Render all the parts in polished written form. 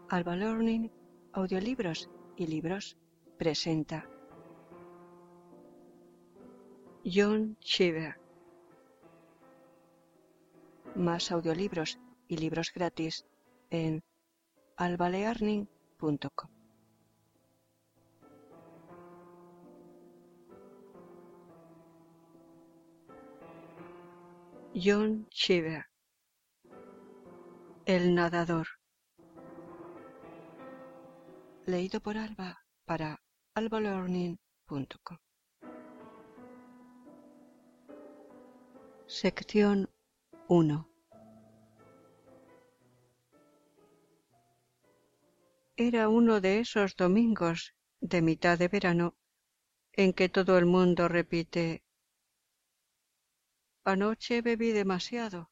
Alba Learning, audiolibros y libros, presenta John Cheever. Más audiolibros y libros gratis en albalearning.com. John Cheever, El nadador. Leído por Alba para albalearning.com. Sección 1. Era uno de esos domingos de mitad de verano en que todo el mundo repite: anoche bebí demasiado.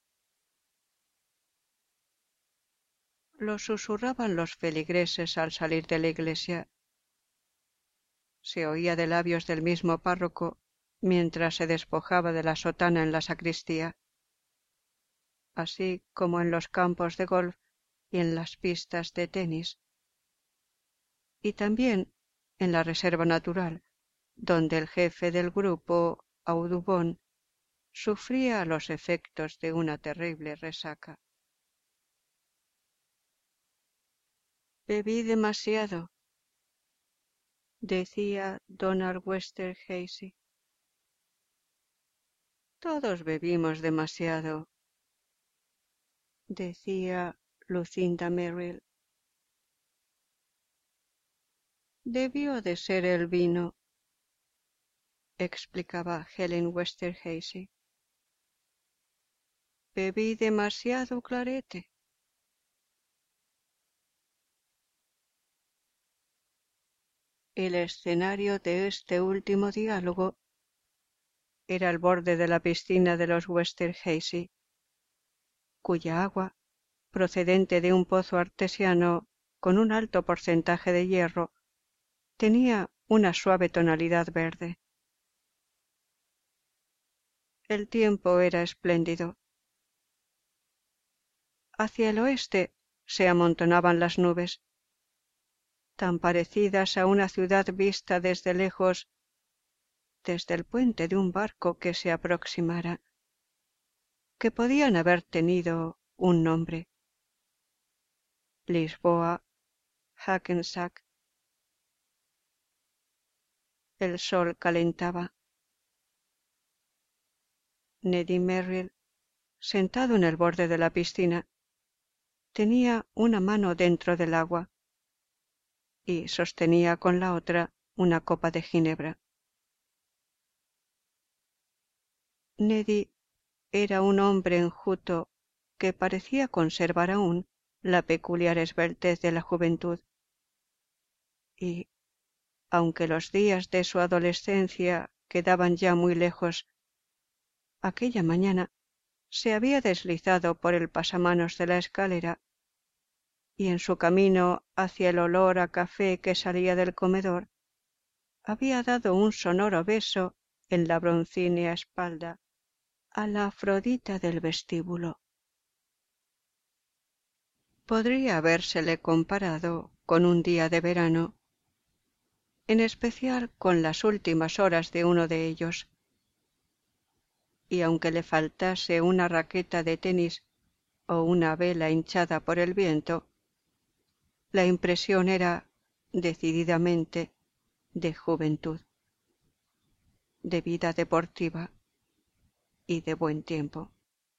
Lo susurraban los feligreses al salir de la iglesia. Se oía de labios del mismo párroco mientras se despojaba de la sotana en la sacristía, así como en los campos de golf y en las pistas de tenis, y también en la reserva natural, donde el jefe del grupo, Audubon, sufría los efectos de una terrible resaca. Bebí demasiado, decía Donald Westerheyse. Todos bebimos demasiado, decía Lucinda Merrill. Debió de ser el vino, explicaba Helen Westerheyse. Bebí demasiado clarete. El escenario de este último diálogo era el borde de la piscina de los Westerheyse, cuya agua, procedente de un pozo artesiano con un alto porcentaje de hierro, tenía una suave tonalidad verde. El tiempo era espléndido. Hacia el oeste se amontonaban las nubes, tan parecidas a una ciudad vista desde lejos, desde el puente de un barco que se aproximara, que podían haber tenido un nombre: Lisboa, Hackensack. El sol calentaba. Neddy Merrill, sentado en el borde de la piscina, tenía una mano dentro del agua y sostenía con la otra una copa de ginebra. Neddy era un hombre enjuto que parecía conservar aún la peculiar esbeltez de la juventud, y, aunque los días de su adolescencia quedaban ya muy lejos, aquella mañana se había deslizado por el pasamanos de la escalera y en su camino hacia el olor a café que salía del comedor había dado un sonoro beso en la broncínea espalda a la Afrodita del vestíbulo. Podría habérsele comparado con un día de verano, en especial con las últimas horas de uno de ellos, y aunque le faltase una raqueta de tenis o una vela hinchada por el viento, la impresión era, decididamente, de juventud, de vida deportiva y de buen tiempo.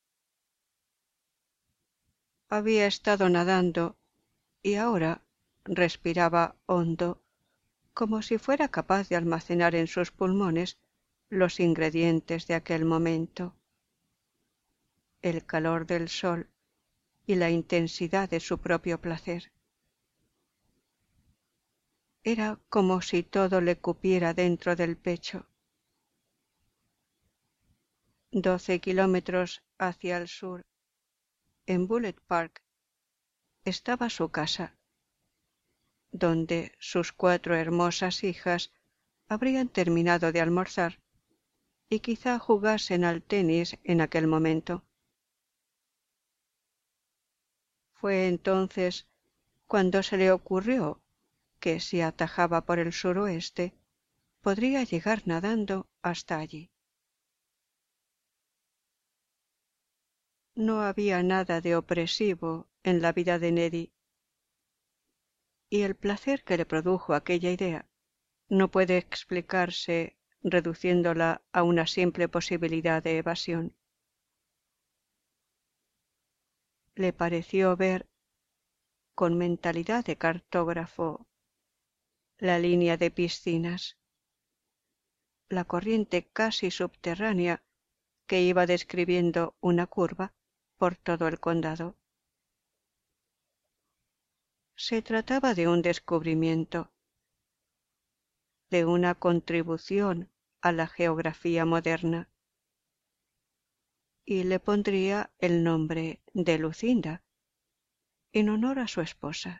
Había estado nadando y ahora respiraba hondo, como si fuera capaz de almacenar en sus pulmones los ingredientes de aquel momento: el calor del sol y la intensidad de su propio placer. Era como si todo le cupiera dentro del pecho. 12 kilómetros hacia el sur, en Bullet Park, estaba su casa, donde sus 4 hermosas hijas habrían terminado de almorzar y quizá jugasen al tenis en aquel momento. Fue entonces cuando se le ocurrió que si atajaba por el suroeste, podría llegar nadando hasta allí. No había nada de opresivo en la vida de Neddy, y el placer que le produjo aquella idea no puede explicarse reduciéndola a una simple posibilidad de evasión. Le pareció ver, con mentalidad de cartógrafo, la línea de piscinas, la corriente casi subterránea que iba describiendo una curva por todo el condado. Se trataba de un descubrimiento, de una contribución a la geografía moderna, y le pondría el nombre de Lucinda, en honor a su esposa.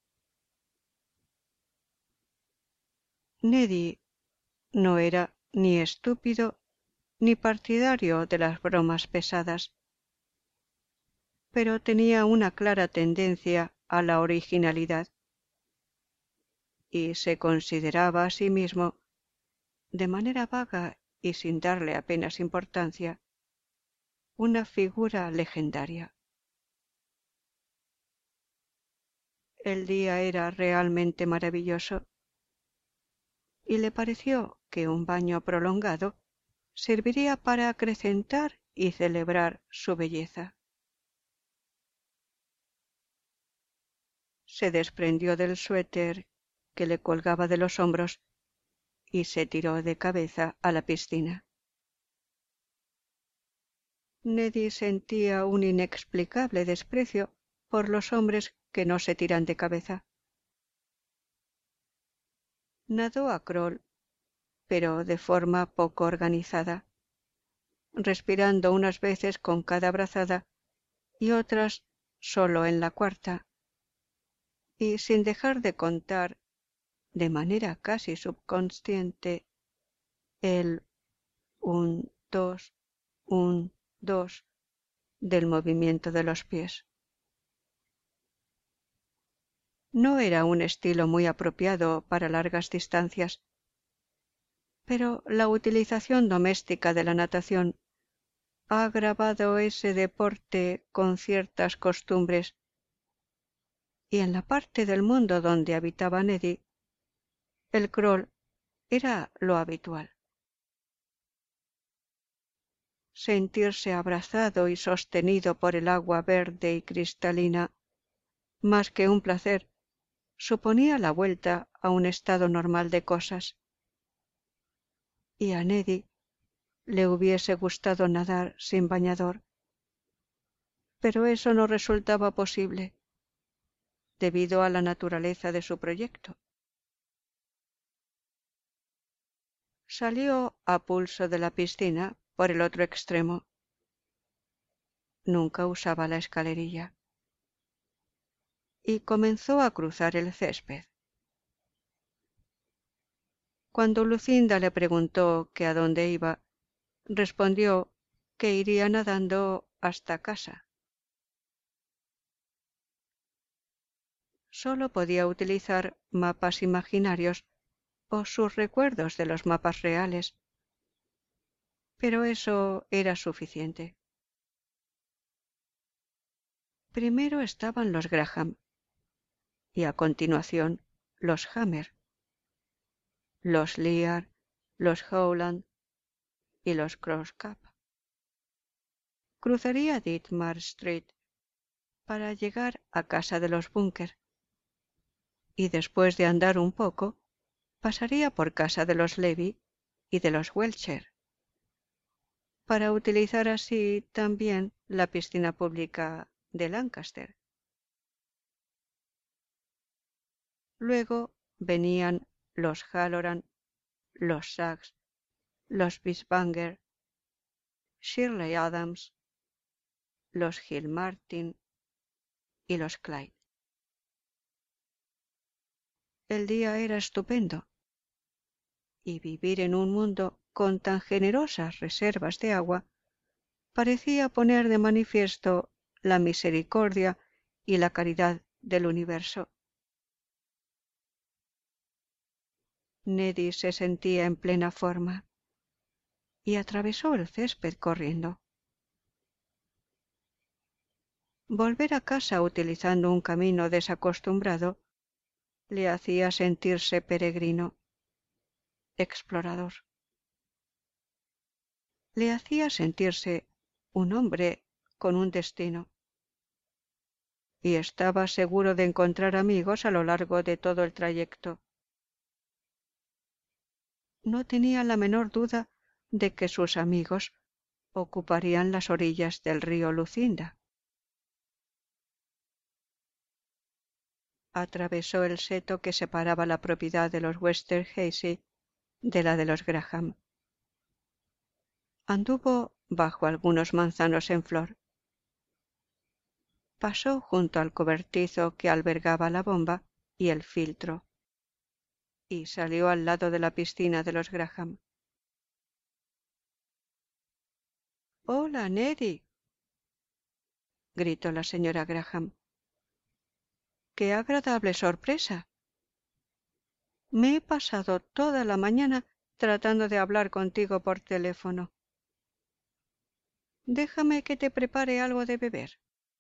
Neddy no era ni estúpido ni partidario de las bromas pesadas, pero tenía una clara tendencia a la originalidad, y se consideraba a sí mismo, de manera vaga y sin darle apenas importancia, una figura legendaria. El día era realmente maravilloso, y le pareció que un baño prolongado serviría para acrecentar y celebrar su belleza. Se desprendió del suéter que le colgaba de los hombros y se tiró de cabeza a la piscina. Neddy sentía un inexplicable desprecio por los hombres que no se tiran de cabeza. Nadó a crawl, pero de forma poco organizada, respirando unas veces con cada brazada y otras solo en la cuarta, y sin dejar de contar, de manera casi subconsciente, el 1, 2, 1, 2 del movimiento de los pies. No era un estilo muy apropiado para largas distancias, pero la utilización doméstica de la natación ha agravado ese deporte con ciertas costumbres, y en la parte del mundo donde habitaba Neddy, el crawl era lo habitual. Sentirse abrazado y sostenido por el agua verde y cristalina, más que un placer, suponía la vuelta a un estado normal de cosas. Y a Neddy le hubiese gustado nadar sin bañador, pero eso no resultaba posible, debido a la naturaleza de su proyecto. Salió a pulso de la piscina por el otro extremo. Nunca usaba la escalerilla. Y comenzó a cruzar el césped. Cuando Lucinda le preguntó que a dónde iba, respondió que iría nadando hasta casa. Solo podía utilizar mapas imaginarios o sus recuerdos de los mapas reales, pero eso era suficiente. Primero estaban los Graham, y a continuación los Hammer, los Lear, los Howland y los Crosscap. Cruzaría Ditmar Street para llegar a casa de los Bunker, y después de andar un poco, pasaría por casa de los Levy y de los Welcher, para utilizar así también la piscina pública de Lancaster. Luego venían los Halloran, los Sachs, los Bisbanger, Shirley Adams, los Gilmartin y los Clyde. El día era estupendo, y vivir en un mundo con tan generosas reservas de agua parecía poner de manifiesto la misericordia y la caridad del universo. Neddy se sentía en plena forma y atravesó el césped corriendo. Volver a casa utilizando un camino desacostumbrado le hacía sentirse peregrino, explorador. Le hacía sentirse un hombre con un destino. Y estaba seguro de encontrar amigos a lo largo de todo el trayecto. No tenía la menor duda de que sus amigos ocuparían las orillas del río Lucinda. Atravesó el seto que separaba la propiedad de los Esterházy de la de los Graham. Anduvo bajo algunos manzanos en flor. Pasó junto al cobertizo que albergaba la bomba y el filtro, y salió al lado de la piscina de los Graham. «¡Hola, Neddy!», gritó la señora Graham. «¡Qué agradable sorpresa! Me he pasado toda la mañana tratando de hablar contigo por teléfono. Déjame que te prepare algo de beber».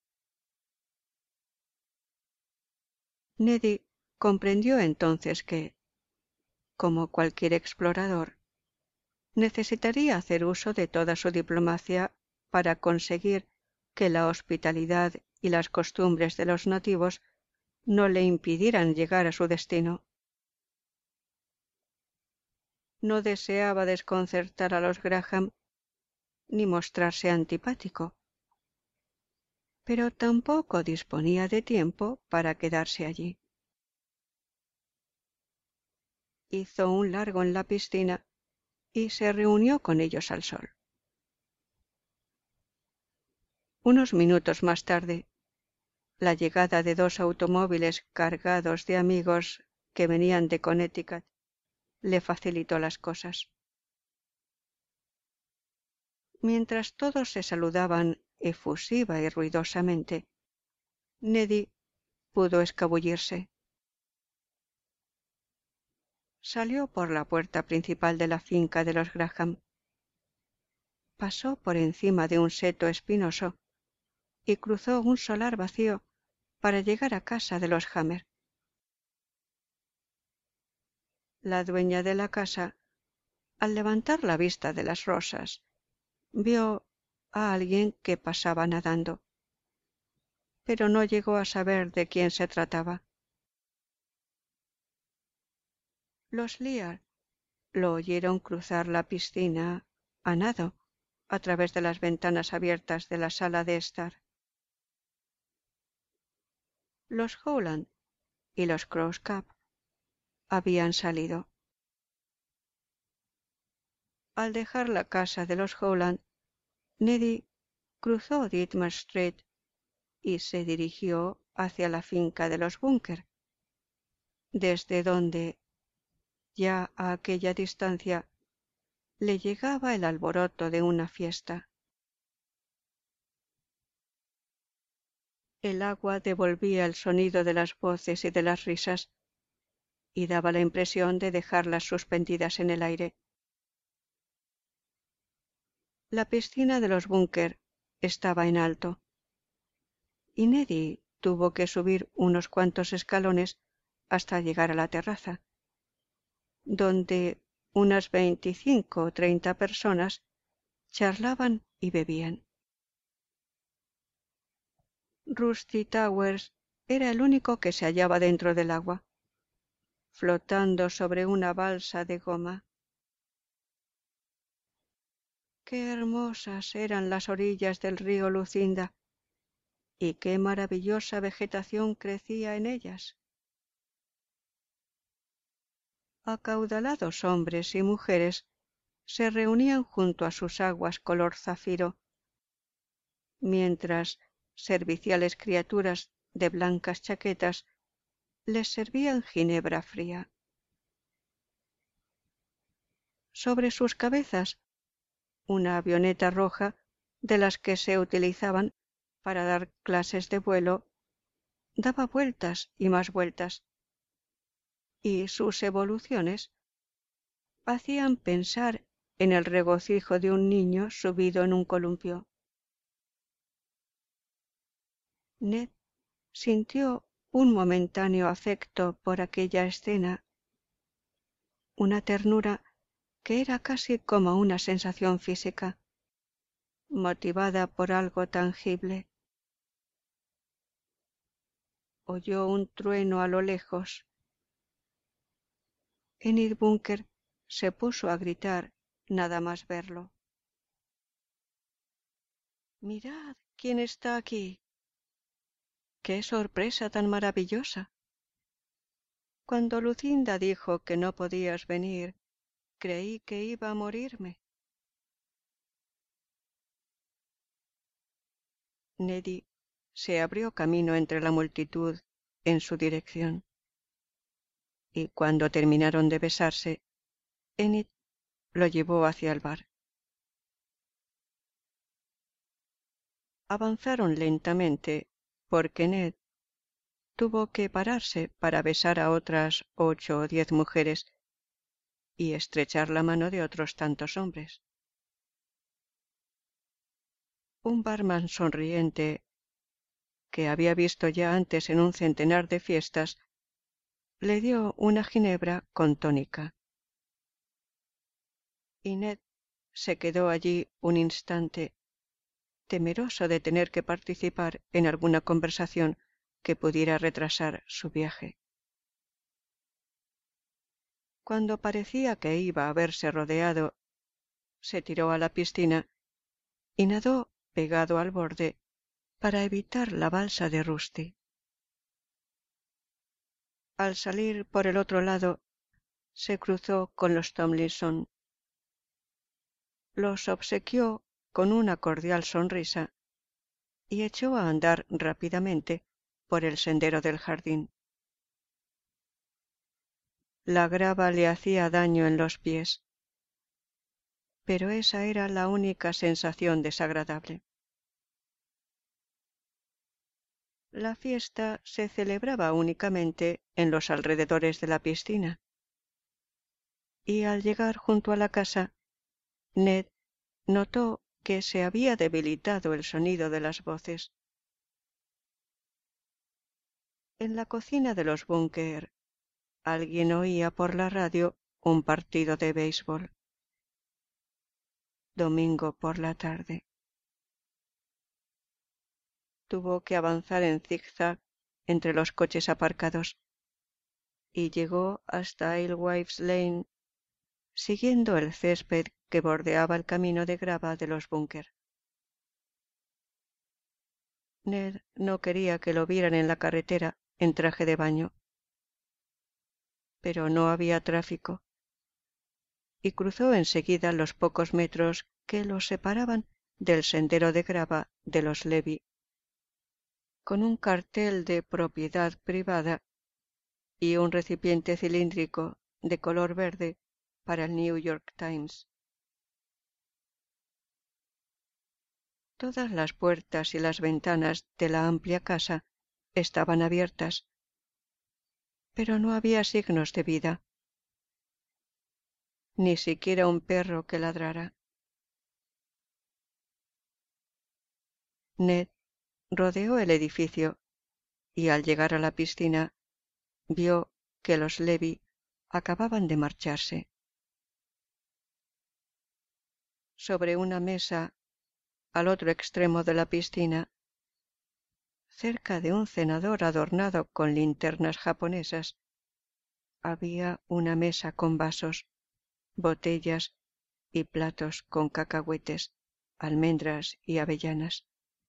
Neddy comprendió entonces que, como cualquier explorador, necesitaría hacer uso de toda su diplomacia para conseguir que la hospitalidad y las costumbres de los nativos no le impidieran llegar a su destino. No deseaba desconcertar a los Graham ni mostrarse antipático, pero tampoco disponía de tiempo para quedarse allí. Hizo un largo en la piscina y se reunió con ellos al sol. Unos minutos más tarde, la llegada de 2 automóviles cargados de amigos que venían de Connecticut le facilitó las cosas. Mientras todos se saludaban efusiva y ruidosamente, Neddy pudo escabullirse. Salió por la puerta principal de la finca de los Graham. Pasó por encima de un seto espinoso y cruzó un solar vacío para llegar a casa de los Hammer. La dueña de la casa, al levantar la vista de las rosas, vio a alguien que pasaba nadando, pero no llegó a saber de quién se trataba. Los Lear lo oyeron cruzar la piscina a nado a través de las ventanas abiertas de la sala de estar. Los Howland y los Crosscap habían salido. Al dejar la casa de los Howland, Neddy cruzó Ditmer Street y se dirigió hacia la finca de los Bunker, desde donde, ya a aquella distancia, le llegaba el alboroto de una fiesta. El agua devolvía el sonido de las voces y de las risas y daba la impresión de dejarlas suspendidas en el aire. La piscina de los Bunker estaba en alto, y Neddy tuvo que subir unos cuantos escalones hasta llegar a la terraza, donde unas 25 o 30 personas charlaban y bebían. Rusty Towers era el único que se hallaba dentro del agua, flotando sobre una balsa de goma. Qué hermosas eran las orillas del río Lucinda, y qué maravillosa vegetación crecía en ellas. Acaudalados hombres y mujeres se reunían junto a sus aguas color zafiro, mientras serviciales criaturas de blancas chaquetas les servían ginebra fría. Sobre sus cabezas, una avioneta roja de las que se utilizaban para dar clases de vuelo daba vueltas y más vueltas, y sus evoluciones hacían pensar en el regocijo de un niño subido en un columpio. Ned sintió un momentáneo afecto por aquella escena, una ternura que era casi como una sensación física, motivada por algo tangible. Oyó un trueno a lo lejos. Enid Bunker se puso a gritar nada más verlo. «¡Mirad quién está aquí! ¡Qué sorpresa tan maravillosa! Cuando Lucinda dijo que no podías venir, creí que iba a morirme». Neddy se abrió camino entre la multitud en su dirección, y cuando terminaron de besarse, Enid lo llevó hacia el bar. Avanzaron lentamente porque Ned tuvo que pararse para besar a otras 8 o 10 mujeres y estrechar la mano de otros tantos hombres. Un barman sonriente, que había visto ya antes en un centenar de fiestas, le dio una ginebra con tónica. Y Ned se quedó allí un instante, temeroso de tener que participar en alguna conversación que pudiera retrasar su viaje. Cuando parecía que iba a verse rodeado, se tiró a la piscina y nadó pegado al borde para evitar la balsa de Rusty. Al salir por el otro lado, se cruzó con los Tomlinson. Los obsequió con una cordial sonrisa y echó a andar rápidamente por el sendero del jardín. La grava le hacía daño en los pies, pero esa era la única sensación desagradable. La fiesta se celebraba únicamente en los alrededores de la piscina, y al llegar junto a la casa, Ned notó que se había debilitado el sonido de las voces. En la cocina de los Bunker, alguien oía por la radio un partido de béisbol. Domingo por la tarde. Tuvo que avanzar en zigzag entre los coches aparcados y llegó hasta Alewives Lane, siguiendo el césped que bordeaba el camino de grava de los Bunker. Ned no quería que lo vieran en la carretera en traje de baño, pero no había tráfico, y cruzó enseguida los pocos metros que los separaban del sendero de grava de los Levy, con un cartel de propiedad privada y un recipiente cilíndrico de color verde para el New York Times. Todas las puertas y las ventanas de la amplia casa estaban abiertas, pero no había signos de vida, ni siquiera un perro que ladrara. Ned rodeó el edificio y al llegar a la piscina vio que los Levy acababan de marcharse. Sobre una mesa, al otro extremo de la piscina, cerca de un cenador adornado con linternas japonesas, había una mesa con vasos, botellas y platos con cacahuetes, almendras y avellanas.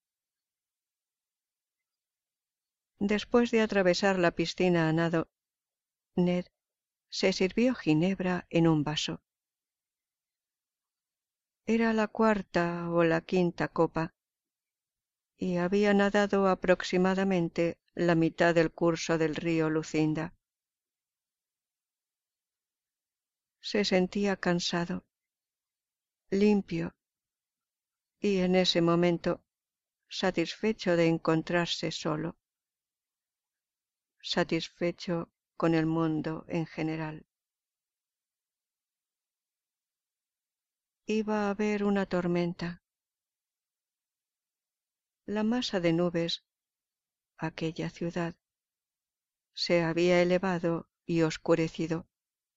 Después de atravesar la piscina a nado, Ned se sirvió ginebra en un vaso. Era la 4ª o la 5ª copa, y había nadado aproximadamente la mitad del curso del río Lucinda. Se sentía cansado, limpio, y en ese momento satisfecho de encontrarse solo, satisfecho con el mundo en general. iba a haber una tormenta. La masa de nubes, aquella ciudad, se había elevado y oscurecido,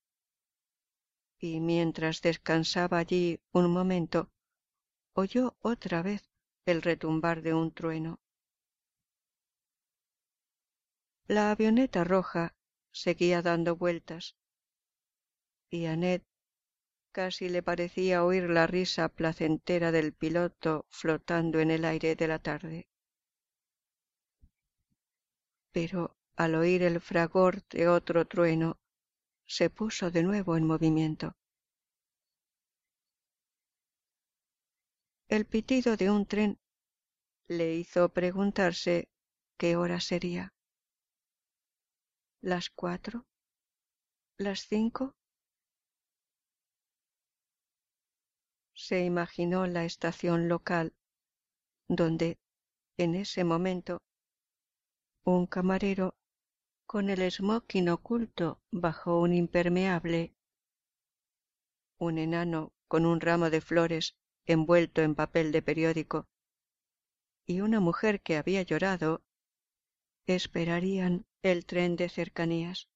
y mientras descansaba allí un momento, oyó otra vez el retumbar de un trueno. La avioneta roja seguía dando vueltas, y a Ned casi le parecía oír la risa placentera del piloto flotando en el aire de la tarde. Pero al oír el fragor de otro trueno, se puso de nuevo en movimiento. El pitido de un tren le hizo preguntarse qué hora sería. ¿Las 4? ¿Las 5? Se imaginó la estación local, donde, en ese momento, un camarero, con el smoking oculto bajo un impermeable, un enano con un ramo de flores envuelto en papel de periódico, y una mujer que había llorado, esperarían el tren de cercanías.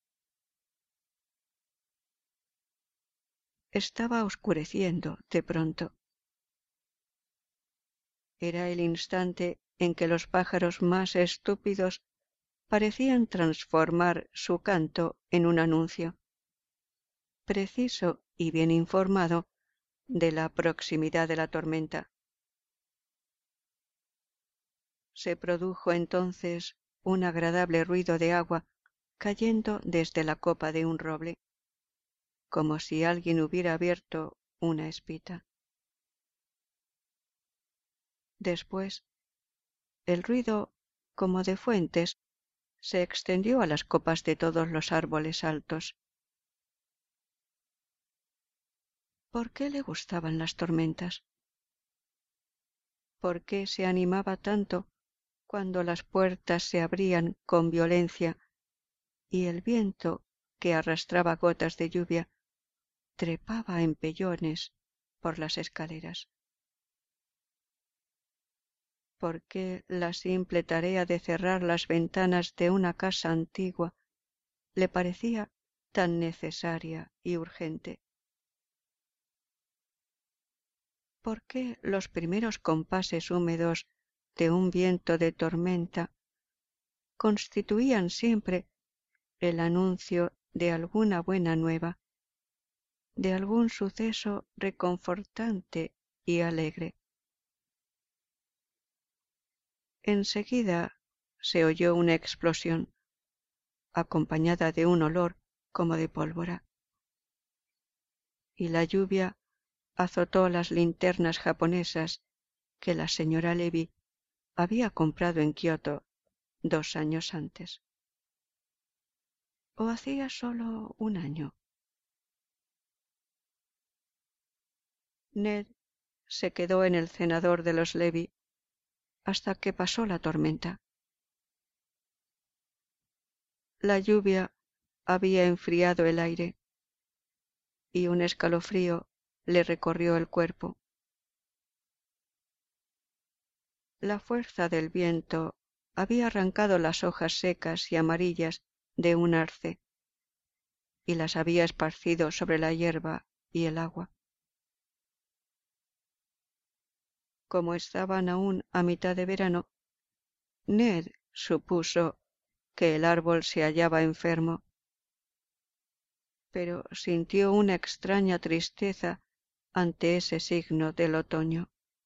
Estaba oscureciendo de pronto. Era el instante en que los pájaros más estúpidos parecían transformar su canto en un anuncio, preciso y bien informado de la proximidad de la tormenta. Se produjo entonces un agradable ruido de agua cayendo desde la copa de un roble, como si alguien hubiera abierto una espita. Después, el ruido, como de fuentes, se extendió a las copas de todos los árboles altos. ¿Por qué le gustaban las tormentas? ¿Por qué se animaba tanto cuando las puertas se abrían con violencia y el viento, que arrastraba gotas de lluvia, trepaba en pellones por las escaleras? ¿Por qué la simple tarea de cerrar las ventanas de una casa antigua le parecía tan necesaria y urgente? ¿Por qué los primeros compases húmedos de un viento de tormenta constituían siempre el anuncio de alguna buena nueva, de algún suceso reconfortante y alegre? Enseguida se oyó una explosión, acompañada de un olor como de pólvora, y la lluvia azotó las linternas japonesas que la señora Levy había comprado en Kioto 2 años antes. ¿O hacía solo un año? Ned se quedó en el cenador de los Levy hasta que pasó la tormenta. La lluvia había enfriado el aire y un escalofrío le recorrió el cuerpo. La fuerza del viento había arrancado las hojas secas y amarillas de un arce y las había esparcido sobre la hierba y el agua. Como estaban aún a mitad de verano, Ned supuso que el árbol se hallaba enfermo, pero sintió una extraña tristeza ante ese signo del otoño.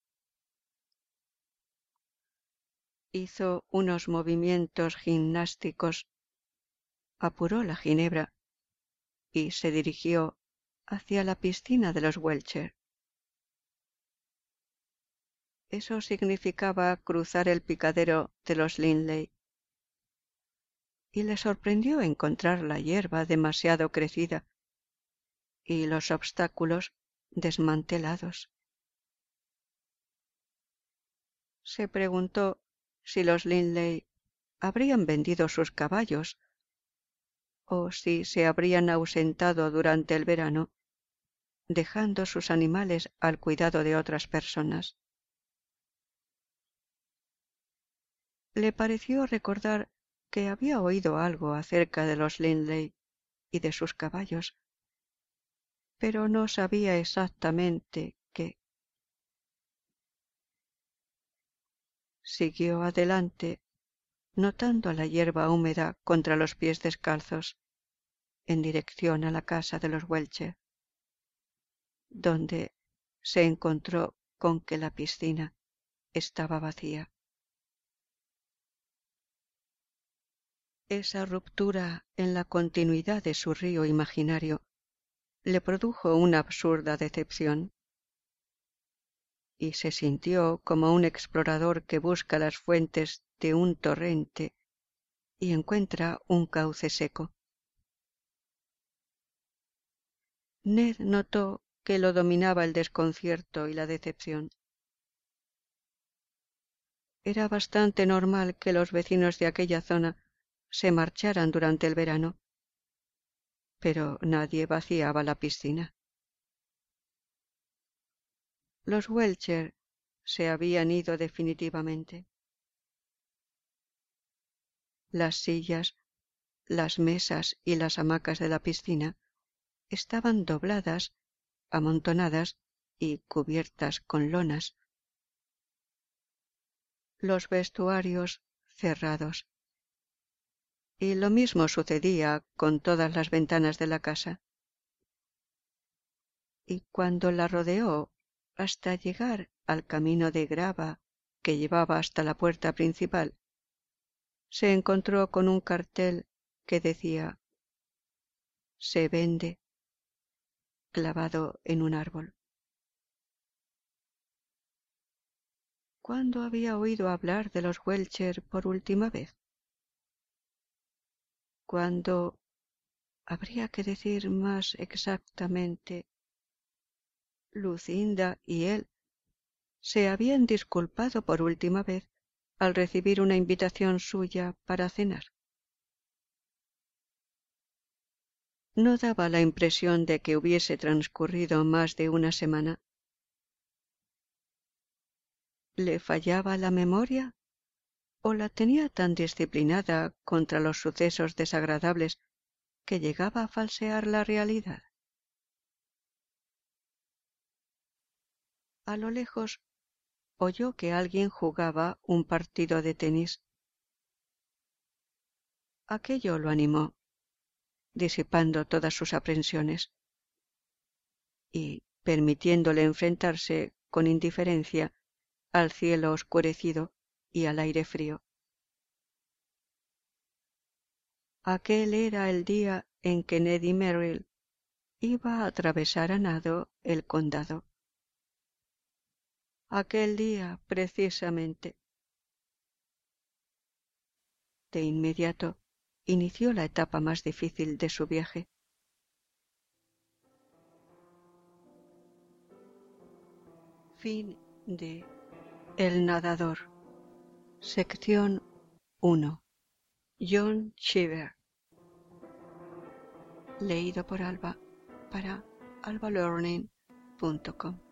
Hizo unos movimientos gimnásticos, apuró la ginebra y se dirigió hacia la piscina de los Welcher. Eso significaba cruzar el picadero de los Linley, y le sorprendió encontrar la hierba demasiado crecida y los obstáculos desmantelados. Se preguntó si los Linley habrían vendido sus caballos o si se habrían ausentado durante el verano, dejando sus animales al cuidado de otras personas. Le pareció recordar que había oído algo acerca de los Linley y de sus caballos, pero no sabía exactamente qué. Siguió adelante, notando la hierba húmeda contra los pies descalzos, en dirección a la casa de los Welcher, donde se encontró con que la piscina estaba vacía. Esa ruptura en la continuidad de su río imaginario le produjo una absurda decepción, y se sintió como un explorador que busca las fuentes de un torrente y encuentra un cauce seco. Ned notó que lo dominaba el desconcierto y la decepción. Era bastante normal que los vecinos de aquella zona se marcharan durante el verano, pero nadie vaciaba la piscina. Los Welcher se habían ido definitivamente. Las sillas, las mesas y las hamacas de la piscina estaban dobladas, amontonadas y cubiertas con lonas. Los vestuarios cerrados. Y lo mismo sucedía con todas las ventanas de la casa. Y cuando la rodeó hasta llegar al camino de grava que llevaba hasta la puerta principal, se encontró con un cartel que decía «Se vende», clavado en un árbol. ¿Cuándo había oído hablar de los Welcher por última vez? ¿Cuándo, habría que decir más exactamente, Lucinda y él se habían disculpado por última vez al recibir una invitación suya para cenar? No daba la impresión de que hubiese transcurrido más de una semana. ¿Le fallaba la memoria? ¿O la tenía tan disciplinada contra los sucesos desagradables que llegaba a falsear la realidad? A lo lejos oyó que alguien jugaba un partido de tenis. Aquello lo animó, disipando todas sus aprensiones, y permitiéndole enfrentarse con indiferencia al cielo oscurecido y al aire frío. Aquel era el día en que Neddy Merrill iba a atravesar a nado el condado. Aquel día, precisamente. De inmediato inició la etapa más difícil de su viaje. Fin de El nadador. Sección 1. John Cheever. Leído por Alba para albalearning.com.